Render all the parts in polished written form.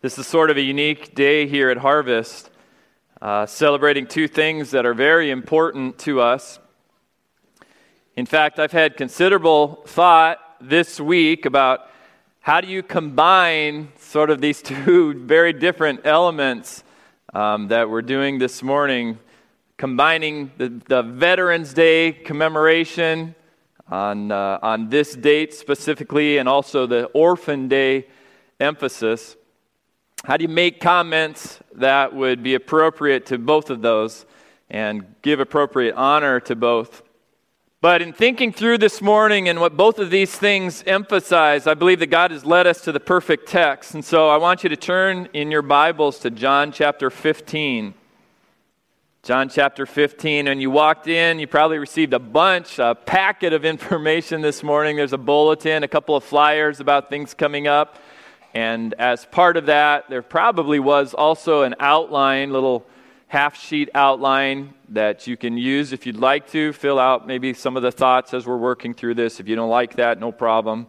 This is sort of a unique day here at Harvest, celebrating two things that are very important to us. In fact, I've had considerable thought this week about how do you combine sort of these two very different elements that we're doing this morning, combining the Veterans Day commemoration on this date specifically, and also the Orphan Day emphasis. How do you make comments that would be appropriate to both of those and give appropriate honor to both? But in thinking through this morning and what both of these things emphasize, I believe that God has led us to the perfect text. And so I want you to turn in your Bibles to John chapter 15. John chapter 15. And you walked in, you probably received a packet of information this morning. There's a bulletin, a couple of flyers about things coming up. And as part of that, there probably was also an outline, little half-sheet outline that you can use if you'd like to. Fill out maybe some of the thoughts as we're working through this. If you don't like that, no problem.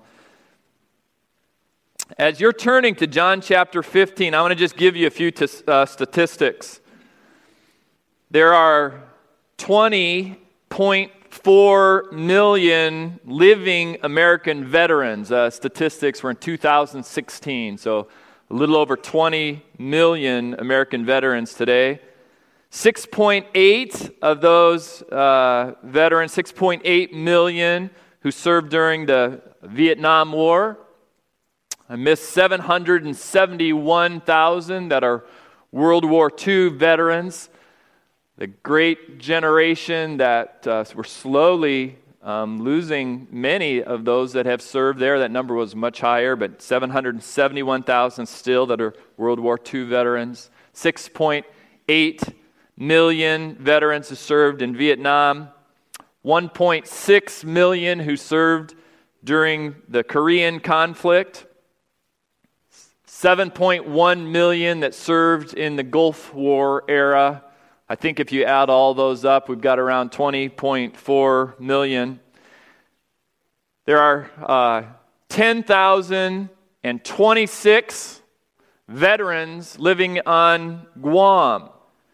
As you're turning to John chapter 15, I want to just give you a few statistics. There are 20.4 million living American veterans. Statistics were in 2016, so a little over 20 million American veterans today. 6.8 of those veterans, 6.8 million who served during the Vietnam War. I missed 771,000 that are World War II veterans. The great generation that we're slowly losing many of those that have served there. That number was much higher, but 771,000 still that are World War II veterans. 6.8 million veterans who served in Vietnam. 1.6 million who served during the Korean conflict. 7.1 million that served in the Gulf War era. I think if you add all those up, we've got around 20.4 million. There are 10,026 veterans living on Guam.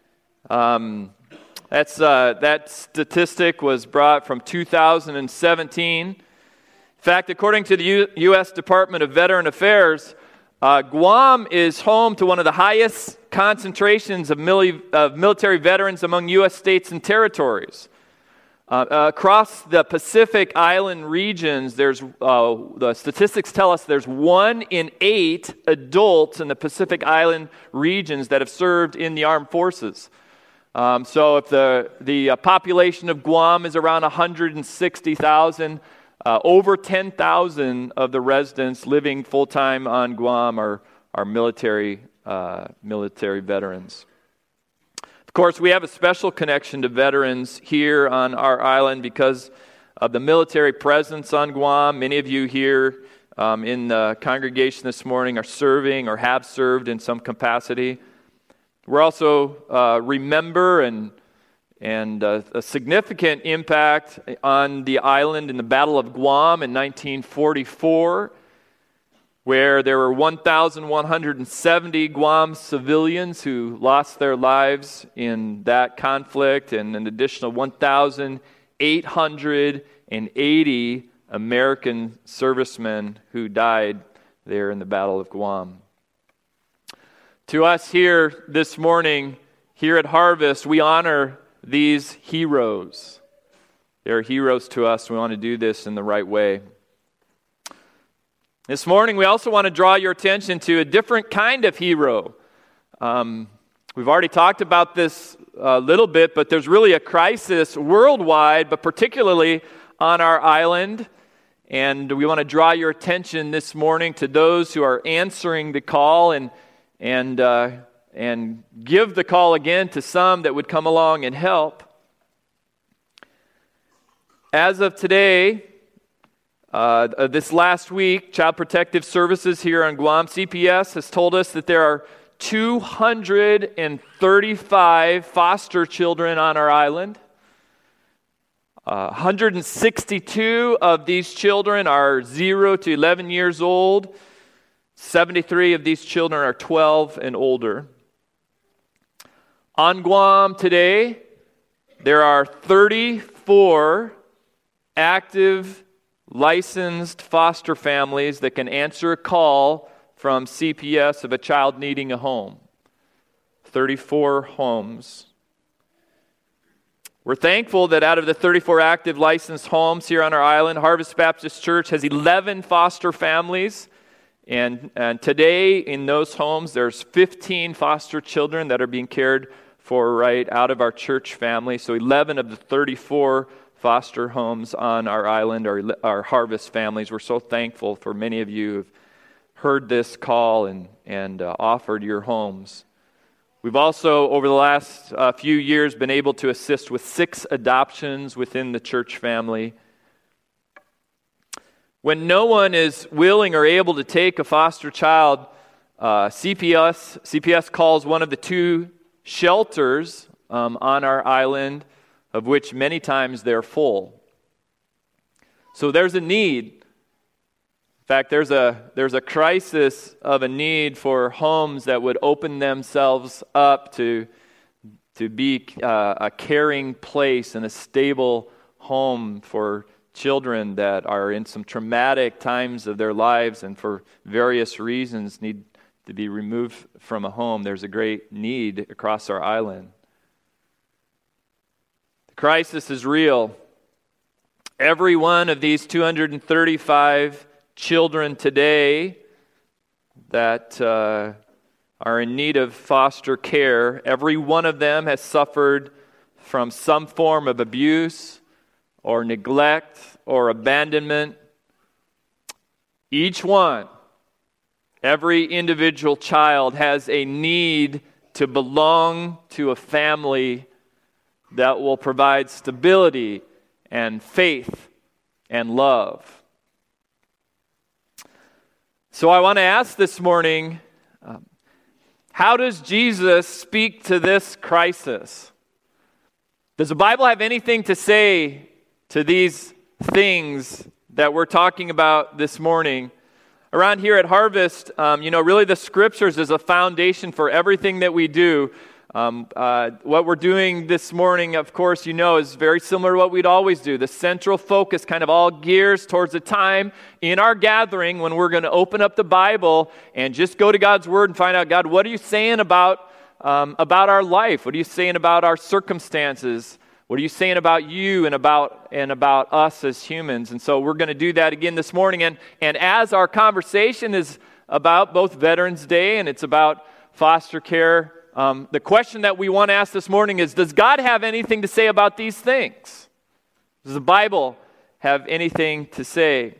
That statistic was brought from 2017. In fact, according to the U.S. Department of Veteran Affairs, Guam is home to one of the highest concentrations of military veterans among U.S. states and territories. Across the Pacific Island regions, the statistics tell us there's 1 in 8 adults in the Pacific Island regions that have served in the armed forces. So if the population of Guam is around 160,000, over 10,000 of the residents living full-time on Guam are military veterans. Of course, we have a special connection to veterans here on our island because of the military presence on Guam. Many of you here in the congregation this morning are serving or have served in some capacity. We're also remember and a significant impact on the island in the Battle of Guam in 1944, where there were 1,170 Guam civilians who lost their lives in that conflict, and an additional 1,880 American servicemen who died there in the Battle of Guam. To us here this morning, here at Harvest, we honor these heroes. They're heroes to us. We want to do this in the right way. This morning, we also want to draw your attention to a different kind of hero. We've already talked about this a little bit, but there's really a crisis worldwide, but particularly on our island. And we want to draw your attention this morning to those who are answering the call and give the call again to some that would come along and help. As of today, this last week, Child Protective Services here on Guam, CPS, has told us that there are 235 foster children on our island. 162 of these children are 0 to 11 years old. 73 of these children are 12 and older. On Guam today, there are 34 active, licensed foster families that can answer a call from CPS of a child needing a home. 34 homes. We're thankful that out of the 34 active licensed homes here on our island, Harvest Baptist Church has 11 foster families. And today in those homes, there's 15 foster children that are being cared for right out of our church family. So 11 of the 34 foster homes on our island are our Harvest families. We're so thankful for many of you who've heard this call and offered your homes. We've also, over the last few years, been able to assist with 6 adoptions within the church family. When no one is willing or able to take a foster child, CPS calls one of the 2 shelters on our island, of which many times they're full. So there's a need. In fact, there's a crisis of a need for homes that would open themselves up to be a caring place and a stable home for children that are in some traumatic times of their lives and for various reasons need to be removed from a home. There's a great need across our island. The crisis is real. Every one of these 235 children today that are in need of foster care, every one of them has suffered from some form of abuse or neglect or abandonment. Each one, every individual child has a need to belong to a family that will provide stability and faith and love. So I want to ask this morning, how does Jesus speak to this crisis? Does the Bible have anything to say to these things that we're talking about this morning? Around here at Harvest, really the Scriptures is a foundation for everything that we do. What we're doing this morning, of course, is very similar to what we'd always do. The central focus kind of all gears towards a time in our gathering when we're going to open up the Bible and just go to God's Word and find out, God, what are you saying about our life? What are you saying about our circumstances? What are you saying about you and about us as humans? And so we're going to do that again this morning. And as our conversation is about both Veterans Day and it's about foster care, the question that we want to ask this morning is, does God have anything to say about these things? Does the Bible have anything to say?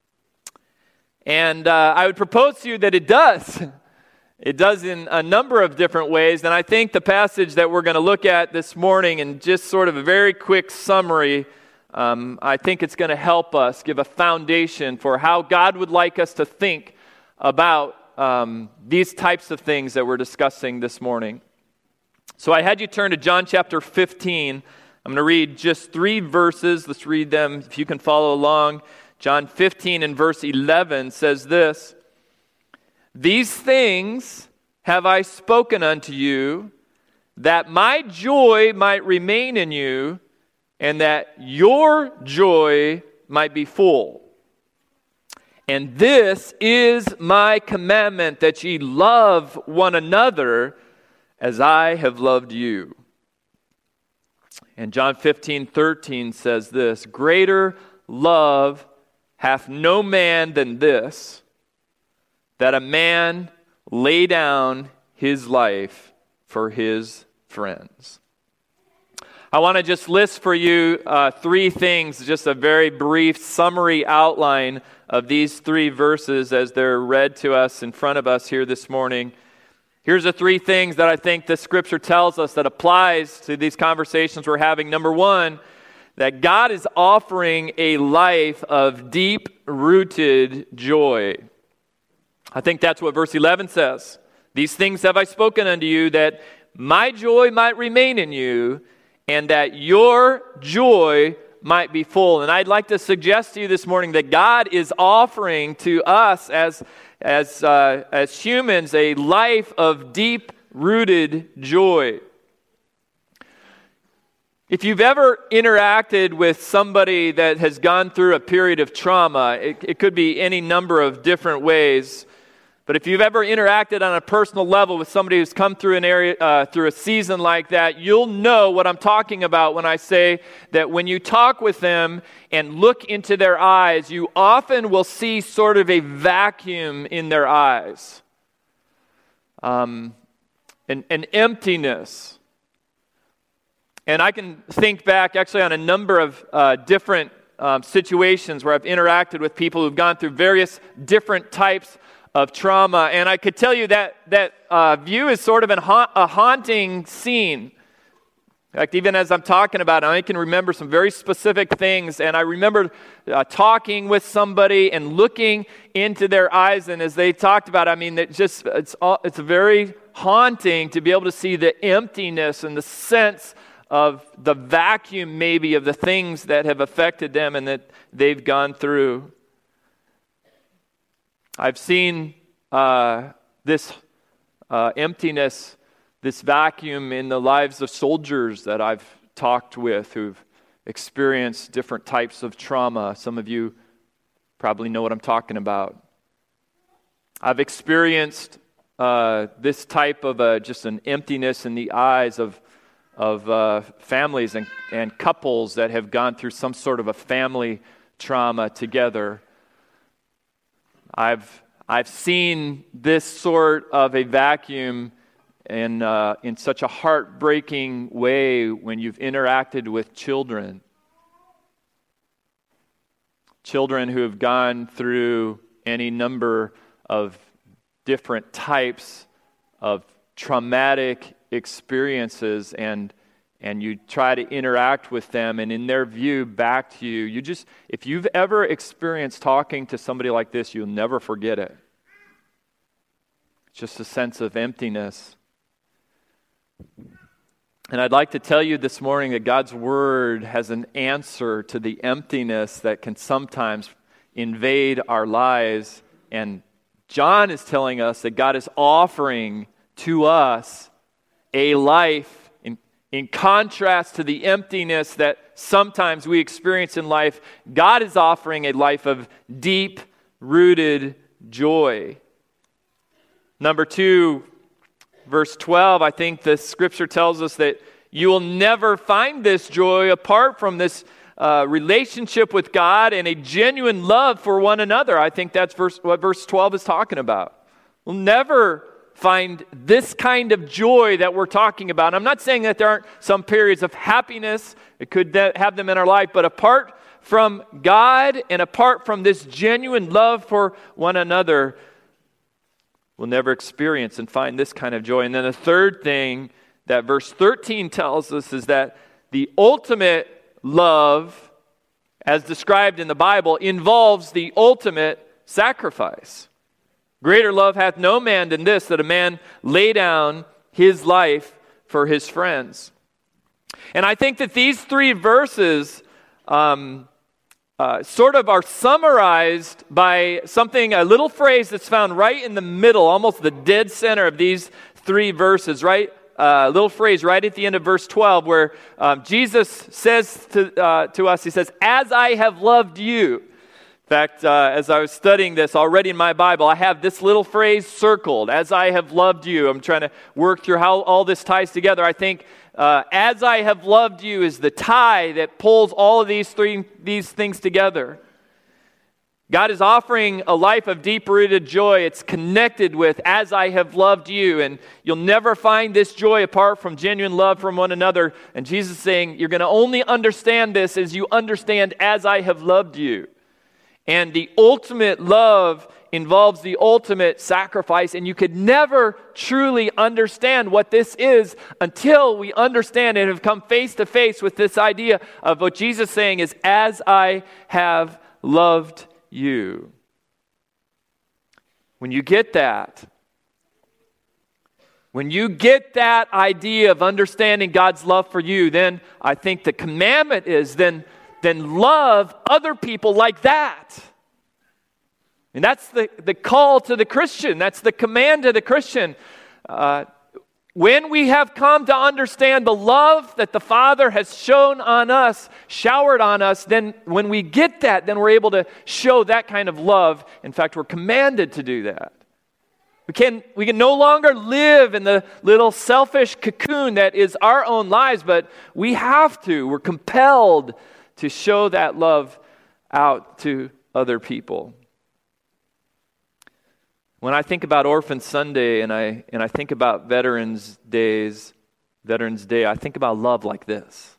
And I would propose to you that it does. It does in a number of different ways. And I think the passage that we're going to look at this morning, and just sort of a very quick summary, I think it's going to help us give a foundation for how God would like us to think about these types of things that we're discussing this morning. So I had you turn to John chapter 15. I'm going to read just 3 verses. Let's read them if you can follow along. John 15 and verse 11 says this: "These things have I spoken unto you, that my joy might remain in you, and that your joy might be full. And this is my commandment, that ye love one another as I have loved you." And John 15:13 says this: "Greater love hath no man than this, that a man lay down his life for his friends." I want to just list for you 3 things, just a very brief summary outline of these 3 verses as they're read to us in front of us here this morning. Here's the 3 things that I think the Scripture tells us that applies to these conversations we're having. Number 1, that God is offering a life of deep-rooted joy. I think that's what verse 11 says. "These things have I spoken unto you, that my joy might remain in you, and that your joy might be full. And I'd like to suggest to you this morning that God is offering to us as humans a life of deep-rooted joy. If you've ever interacted with somebody that has gone through a period of trauma, it could be any number of different ways. But if you've ever interacted on a personal level with somebody who's come through through a season like that, you'll know what I'm talking about when I say that when you talk with them and look into their eyes, you often will see sort of a vacuum in their eyes, an emptiness. And I can think back actually on a number of different situations where I've interacted with people who've gone through various different types of trauma. And I could tell you that view is sort of a haunting scene. In fact, even as I'm talking about it, I can remember some very specific things. And I remember talking with somebody and looking into their eyes. And as they talked about it, I mean, it's very haunting to be able to see the emptiness and the sense of the vacuum maybe of the things that have affected them and that they've gone through. I've seen this emptiness, this vacuum in the lives of soldiers that I've talked with who've experienced different types of trauma. Some of you probably know what I'm talking about. I've experienced this type of just an emptiness in the eyes of families and couples that have gone through some sort of a family trauma together. I've seen this sort of a vacuum in such a heartbreaking way when you've interacted with children. Children who have gone through any number of different types of traumatic experiences, and you try to interact with them, and in their view back to you, if you've ever experienced talking to somebody like this, you'll never forget it. It's just a sense of emptiness. And I'd like to tell you this morning that God's Word has an answer to the emptiness that can sometimes invade our lives, and John is telling us that God is offering to us a life in contrast to the emptiness that sometimes we experience in life. God is offering a life of deep-rooted joy. Number 2, verse 12, I think the scripture tells us that you will never find this joy apart from this relationship with God and a genuine love for one another. I think that's what verse 12 is talking about. We'll never find this kind of joy that we're talking about. I'm not saying that there aren't some periods of happiness. It could have them in our life, but apart from God and apart from this genuine love for one another, we'll never experience and find this kind of joy. And then the third thing that verse 13 tells us is that the ultimate love, as described in the Bible, involves the ultimate sacrifice. Greater love hath no man than this, that a man lay down his life for his friends. And I think that these 3 verses sort of are summarized by a little phrase that's found right in the middle, almost the dead center of these 3 verses, right? A little phrase right at the end of verse 12 where Jesus says to us, he says, "As I have loved you." In fact, as I was studying this already in my Bible, I have this little phrase circled, "As I have loved you." I'm trying to work through how all this ties together. I think "as I have loved you" is the tie that pulls all of these things together. God is offering a life of deep-rooted joy. It's connected with "as I have loved you." And you'll never find this joy apart from genuine love from one another. And Jesus is saying, you're going to only understand this as you understand "as I have loved you." And the ultimate love involves the ultimate sacrifice, and you could never truly understand what this is until we understand and have come face to face with this idea of what Jesus is saying is, "as I have loved you." When you get that idea of understanding God's love for you, then I think the commandment is then then love other people like that. And that's the call to the Christian. That's the command to the Christian. When we have come to understand the love that the Father has shown on us, showered on us, then when we get that, then we're able to show that kind of love. In fact, we're commanded to do that. We can no longer live in the little selfish cocoon that is our own lives, but we're compelled to show that love out to other people. When I think about Orphan Sunday and I think about Veterans Day, I think about love like this.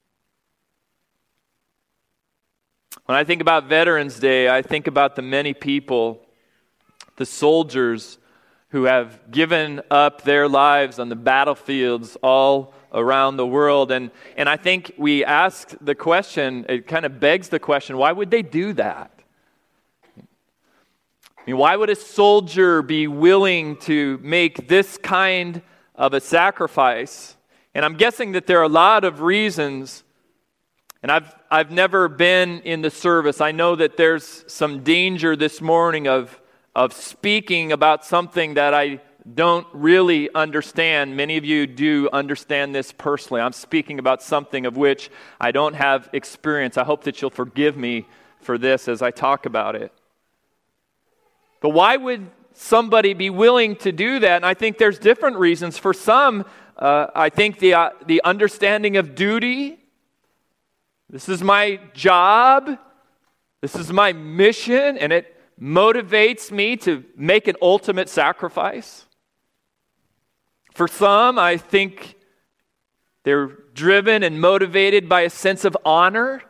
When I think about Veterans Day, I think about the many people, the soldiers who have given up their lives on the battlefields all around the world. And I think we ask the question, it kind of begs the question, why would they do that? I mean, why would a soldier be willing to make this kind of a sacrifice? And I'm guessing that there are a lot of reasons. And I've never been in the service. I know that there's some danger this morning of speaking about something that I don't really understand. Many of you do understand this personally. I'm speaking about something of which I don't have experience. I hope that you'll forgive me for this as I talk about it. But why would somebody be willing to do that? And I think there's different reasons. For some, I think the understanding of duty. This is my job. This is my mission, and it motivates me to make an ultimate sacrifice. For some, I think they're driven and motivated by a sense of honor.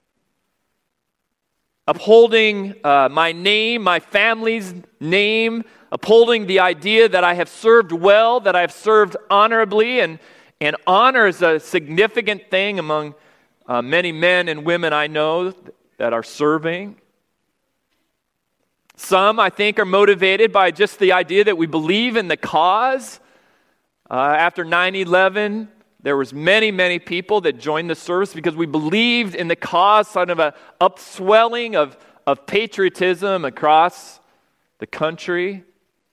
Upholding my name, my family's name, upholding the idea that I have served well, that I have served honorably, and honor is a significant thing among many men and women I know that are serving. Some, I think, are motivated by just the idea that we believe in the cause. After 9/11, there was many people that joined the service because we believed in the cause, sort of a upswelling of patriotism across the country.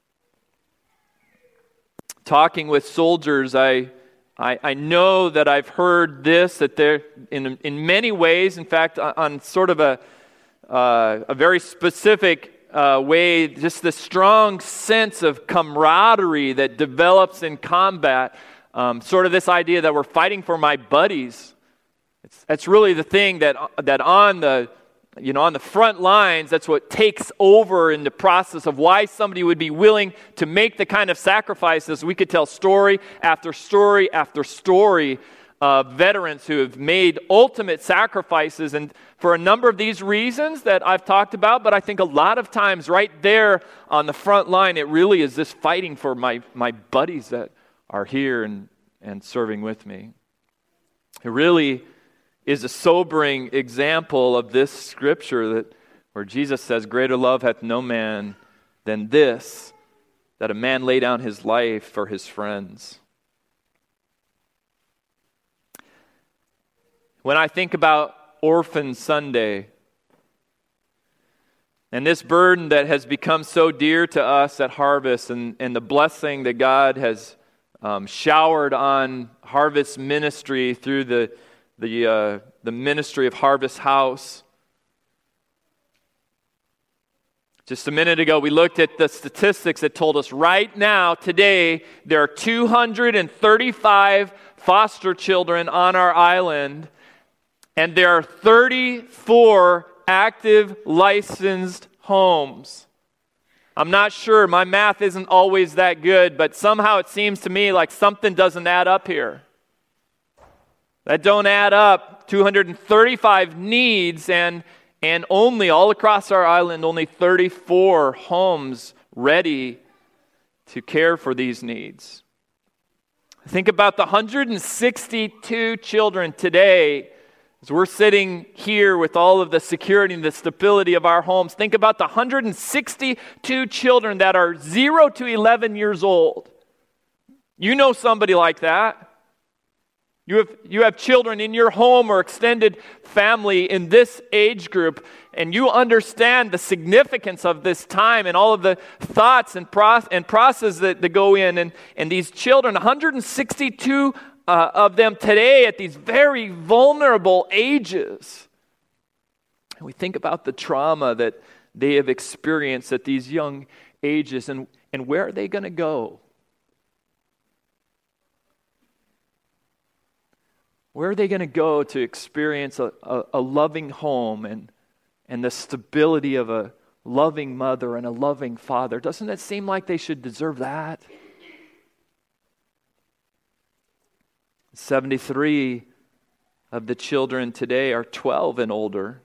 Talking with soldiers, I know that I've heard this, that they're in many ways, in fact, on sort of a very specific way, just the strong sense of camaraderie that develops in combat. Sort of this idea that we're fighting for my buddies. That's really the thing that on the front lines, that's what takes over in the process of why somebody would be willing to make the kind of sacrifices. We could tell story after story after story of veterans who have made ultimate sacrifices, and for a number of these reasons that I've talked about, but I think a lot of times right there on the front line, it really is this fighting for my buddies that are here and serving with me. It really is a sobering example of this scripture where Jesus says, "Greater love hath no man than this, that a man lay down his life for his friends." When I think about Orphan Sunday and this burden that has become so dear to us at Harvest, and the blessing that God has showered on Harvest ministry through the ministry of Harvest House. Just a minute ago, we looked at the statistics that told us right now, today, there are 235 foster children on our island, and there are 34 active licensed homes. I'm not sure, my math isn't always that good, but somehow it seems to me like something doesn't add up here. That don't add up. 235 needs and only all across our island, only 34 homes ready to care for these needs. Think about the 162 children today. As we're sitting here with all of the security and the stability of our homes, think about the 162 children that are 0 to 11 years old. You know somebody like that. You have children in your home or extended family in this age group, and you understand the significance of this time and all of the thoughts and process that go in. And these children, 162 of them today at these very vulnerable ages. And we think about the trauma that they have experienced at these young ages, and where are they going to go? Where are they going to go to experience a loving home and the stability of a loving mother and a loving father? Doesn't it seem like they should deserve that? 73 of the children today are 12 and older.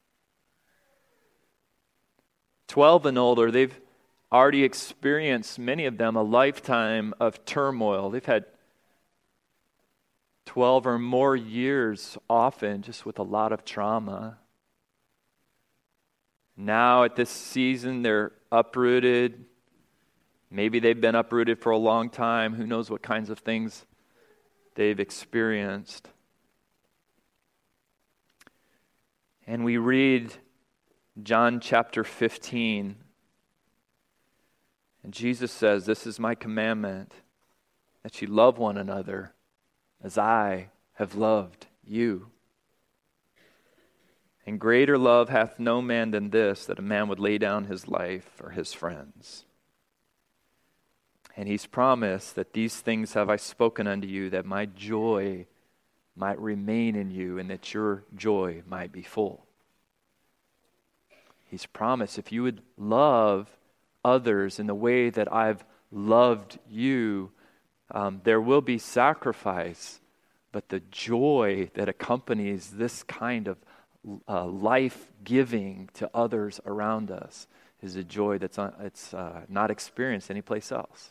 12 and older, they've already experienced, many of them, a lifetime of turmoil. They've had 12 or more years, often just with a lot of trauma. Now at this season, they're uprooted. Maybe they've been uprooted for a long time. Who knows what kinds of things they've experienced. And we read John chapter 15. And Jesus says, "This is my commandment, that you love one another as I have loved you. And greater love hath no man than this, that a man would lay down his life for his friends." And he's promised that these things have I spoken unto you, that my joy might remain in you, and that your joy might be full. He's promised if you would love others in the way that I've loved you, there will be sacrifice, but the joy that accompanies this kind of life-giving to others around us is a joy that's not experienced anyplace else.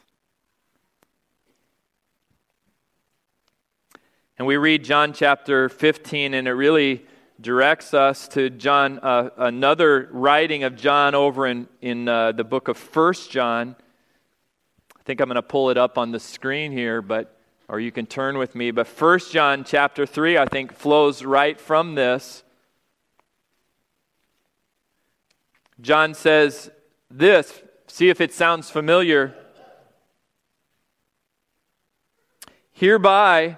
And we read John chapter 15, and it really directs us to John, another writing of John over in the book of 1 John. I think I'm going to pull it up on the screen here, or you can turn with me. But 1 John chapter 3, I think, flows right from this. John says this, see if it sounds familiar. Hereby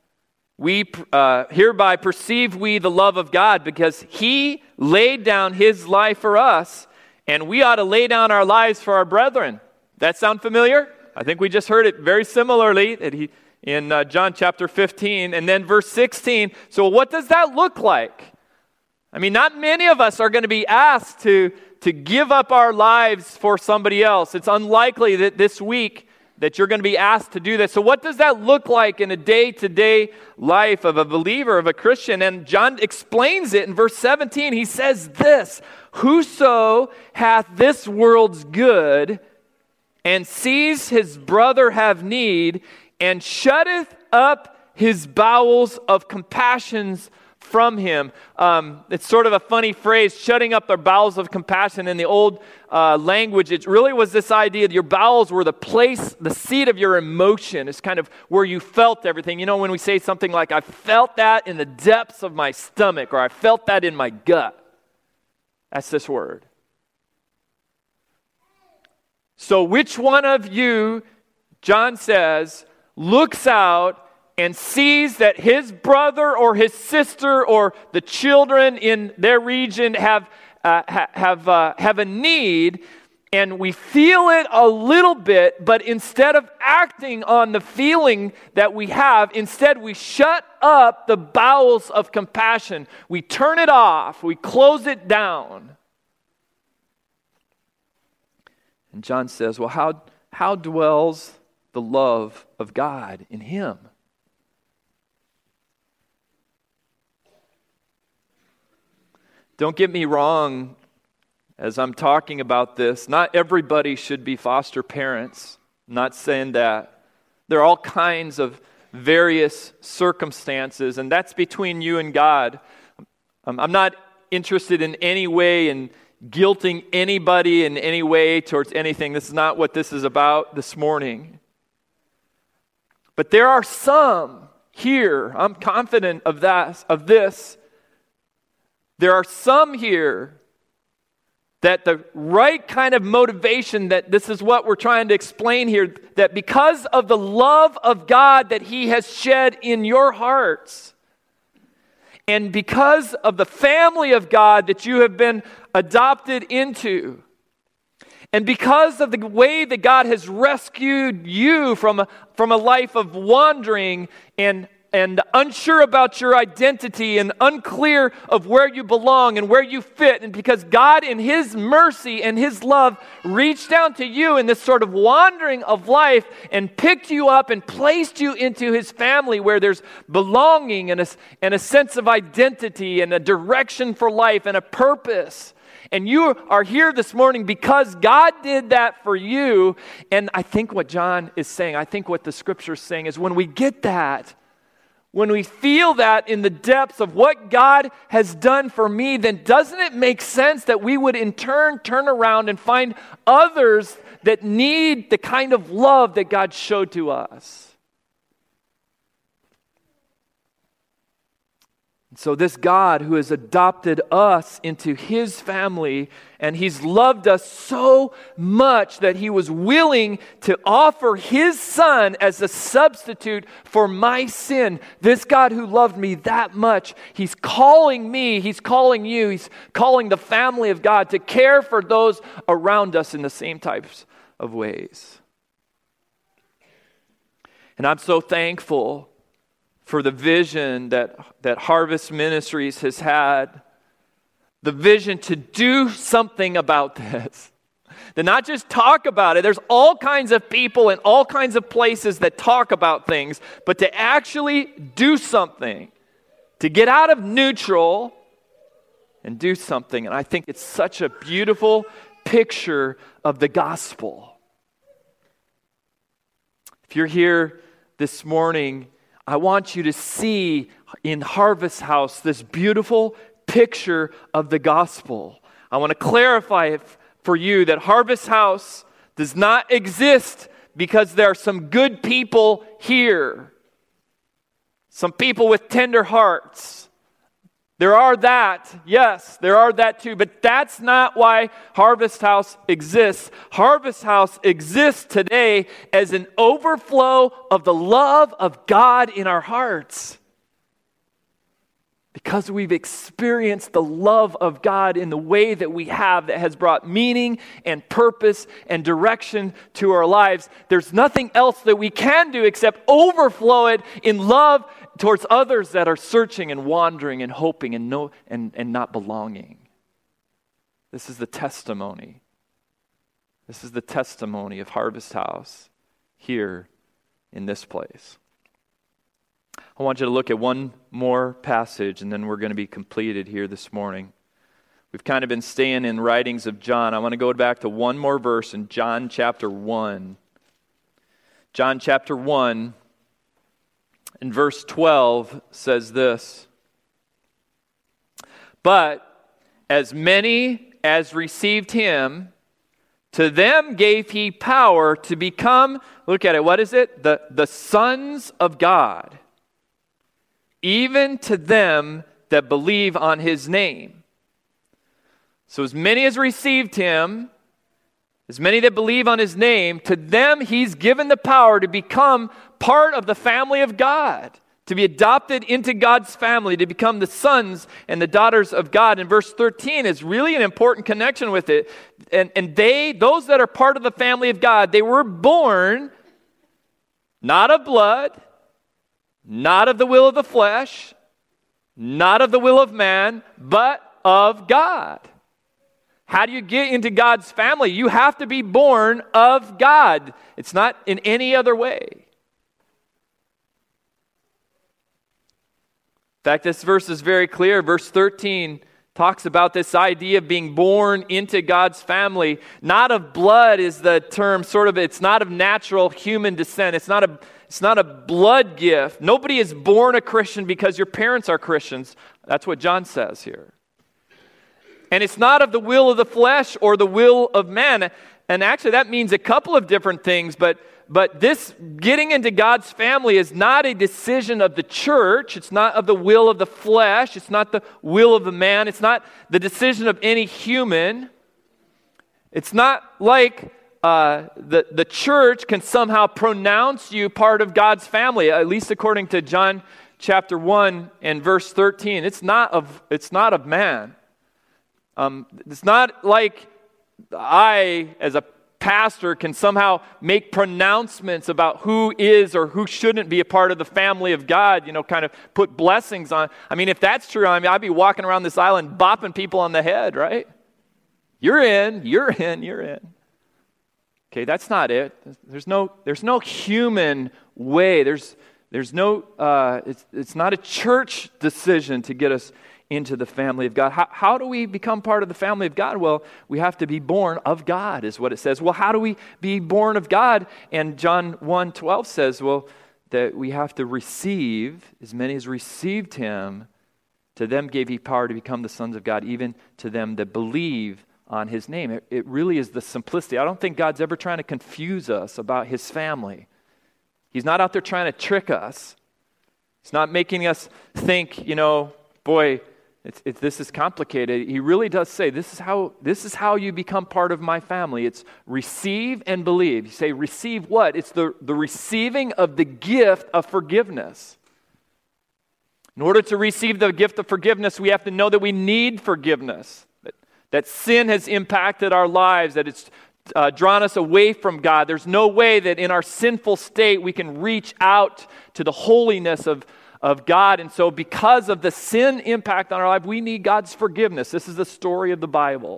perceive we the love of God, because He laid down His life for us, and we ought to lay down our lives for our brethren. That sound familiar? I think we just heard it very similarly in John chapter 15, and then verse 16. So what does that look like? I mean, not many of us are going to be asked to give up our lives for somebody else. It's unlikely that this week that you're going to be asked to do that. So what does that look like in a day-to-day life of a believer, of a Christian? And John explains it in verse 17. He says this, "Whoso hath this world's good, and sees his brother have need, and shutteth up his bowels of compassions from him." It's sort of a funny phrase, shutting up their bowels of compassion. In the old language, it really was this idea that your bowels were the seat of your emotion. It's kind of where you felt everything. You know, when we say something like, "I felt that in the depths of my stomach," or "I felt that in my gut." That's this word. So which one of you, John says, looks out and sees that his brother or his sister or the children in their region have a need, and we feel it a little bit, but instead of acting on the feeling that we have, instead we shut up the bowels of compassion. We turn it off. We close it down. And John says, well, how dwells the love of God in him? Don't get me wrong as I'm talking about this. Not everybody should be foster parents. I'm not saying that. There are all kinds of various circumstances, and that's between you and God. I'm not interested in any way in guilting anybody in any way towards anything. This is not what this is about this morning. But there are some here, I'm confident of this. There are some here that the right kind of motivation, that this is what we're trying to explain here, that because of the love of God that He has shed in your hearts, and because of the family of God that you have been adopted into, and because of the way that God has rescued you from a life of wandering and unsure about your identity and unclear of where you belong and where you fit, and because God in His mercy and His love reached down to you in this sort of wandering of life and picked you up and placed you into His family where there's belonging and a sense of identity and a direction for life and a purpose. And you are here this morning because God did that for you. And I think what John is saying, I think what the Scripture is saying is when we get that, when we feel that in the depths of what God has done for me, then doesn't it make sense that we would in turn turn around and find others that need the kind of love that God showed to us? So this God who has adopted us into His family, and He's loved us so much that He was willing to offer His Son as a substitute for my sin. This God who loved me that much, He's calling me, He's calling you, He's calling the family of God to care for those around us in the same types of ways. And I'm so thankful for the vision that Harvest Ministries has had, the vision to do something about this. To not just talk about it. There's all kinds of people in all kinds of places that talk about things, but to actually do something, to get out of neutral and do something. And I think it's such a beautiful picture of the gospel. If you're here this morning, I want you to see in Harvest House this beautiful picture of the gospel. I want to clarify it for you that Harvest House does not exist because there are some good people here. Some people with tender hearts. There are that, yes, there are that too, but that's not why Harvest House exists. Harvest House exists today as an overflow of the love of God in our hearts. Because we've experienced the love of God in the way that we have, that has brought meaning and purpose and direction to our lives. There's nothing else that we can do except overflow it in love towards others that are searching and wandering and hoping and not belonging. This is the testimony. This is the testimony of Harvest House here in this place. I want you to look at one more passage, and then we're going to be completed here this morning. We've kind of been staying in writings of John. I want to go back to one more verse in John chapter 1. John chapter 1, and verse 12 says this: "But as many as received Him, to them gave He power to become," look at it, what is it? The sons of God. "Even to them that believe on His name." So as many as received Him, as many that believe on His name, to them He's given the power to become part of the family of God, to be adopted into God's family, to become the sons and the daughters of God. And verse 13 is really an important connection with it. And those that are part of the family of God, they were born not of blood, not of the will of the flesh, not of the will of man, but of God. How do you get into God's family? You have to be born of God. It's not in any other way. In fact, this verse is very clear. Verse 13 talks about this idea of being born into God's family. Not of blood is the term, it's not of natural human descent. It's not a blood gift. Nobody is born a Christian because your parents are Christians. That's what John says here. And it's not of the will of the flesh or the will of man. And actually that means a couple of different things, but But this getting into God's family is not a decision of the church. It's not of the will of the flesh. It's not the will of the man. It's not the decision of any human. It's not like the church can somehow pronounce you part of God's family, at least according to John chapter 1 and verse 13. It's not of man. It's not like I, as a pastor, can somehow make pronouncements about who is or who shouldn't be a part of the family of God, kind of put blessings on. I mean, if that's true, I'd be walking around this island bopping people on the head, right? You're in, you're in, you're in. Okay, that's not it. There's no human way. There's no, it's not a church decision to get us into the family of God. How do we become part of the family of God? Well, we have to be born of God, is what it says. Well, how do we be born of God? And John 1:12 says, well, that we have to receive, as many as received him, to them gave he power to become the sons of God, even to them that believe on his name. It really is the simplicity. I don't think God's ever trying to confuse us about his family. He's not out there trying to trick us. He's not making us think, boy, this is complicated. He really does say, this is how you become part of my family. It's receive and believe. You say, receive what? It's the receiving of the gift of forgiveness. In order to receive the gift of forgiveness, we have to know that we need forgiveness. That sin has impacted our lives, that it's drawn us away from God. There's no way that in our sinful state we can reach out to the holiness of God. And so because of the sin impact on our life, we need God's forgiveness. This is the story of the Bible.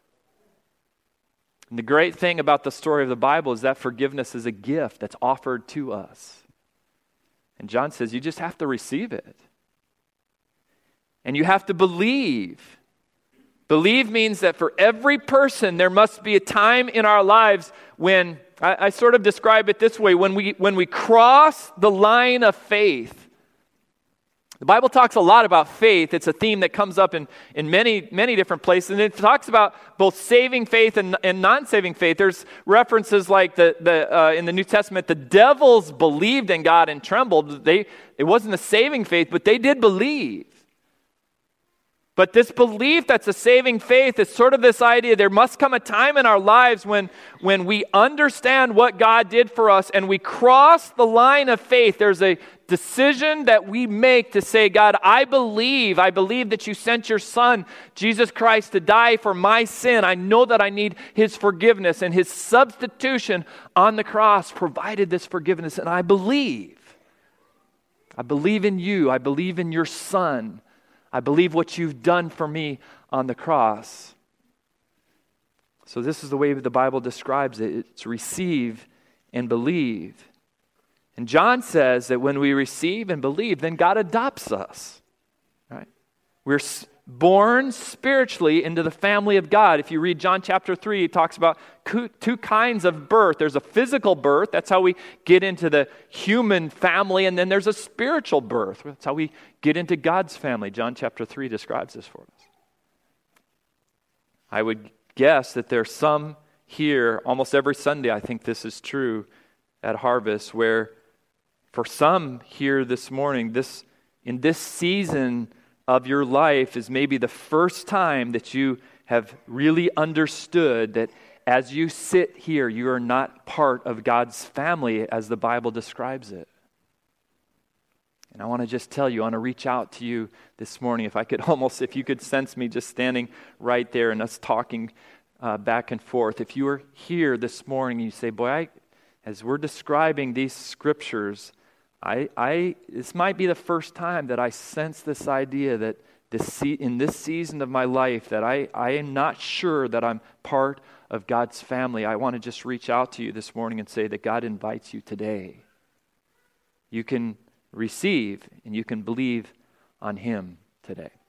And the great thing about the story of the Bible is that forgiveness is a gift that's offered to us. And John says you just have to receive it. And you have to believe. Believe means that for every person, there must be a time in our lives when, I sort of describe it this way, when we cross the line of faith. The Bible talks a lot about faith. It's a theme that comes up in many, many different places. And it talks about both saving faith and non-saving faith. There's references like in the New Testament, the devils believed in God and trembled. It wasn't a saving faith, but they did believe. But this belief that's a saving faith is sort of this idea, there must come a time in our lives when we understand what God did for us and we cross the line of faith. There's a decision that we make to say, God, I believe that you sent your Son, Jesus Christ, to die for my sin. I know that I need his forgiveness, and his substitution on the cross provided this forgiveness, and I believe. I believe in you. I believe in your Son. I believe what you've done for me on the cross. So this is the way the Bible describes it. It's receive and believe. And John says that when we receive and believe, then God adopts us. Right? We're born spiritually into the family of God. If you read John chapter 3, it talks about two kinds of birth. There's a physical birth. That's how we get into the human family. And then there's a spiritual birth. That's how we get into God's family. John chapter 3 describes this for us. I would guess that there's some here, almost every Sunday, I think this is true at Harvest, where for some here this morning, in this season of your life is maybe the first time that you have really understood that as you sit here, you are not part of God's family as the Bible describes it. And I want to just tell you, I want to reach out to you this morning. If you could sense me just standing right there and us talking back and forth. If you are here this morning and you say, boy, as we're describing these scriptures, this might be the first time that I sense this idea that in this season of my life that I am not sure that I'm part of God's family. I want to just reach out to you this morning and say that God invites you today. You can receive and you can believe on him today.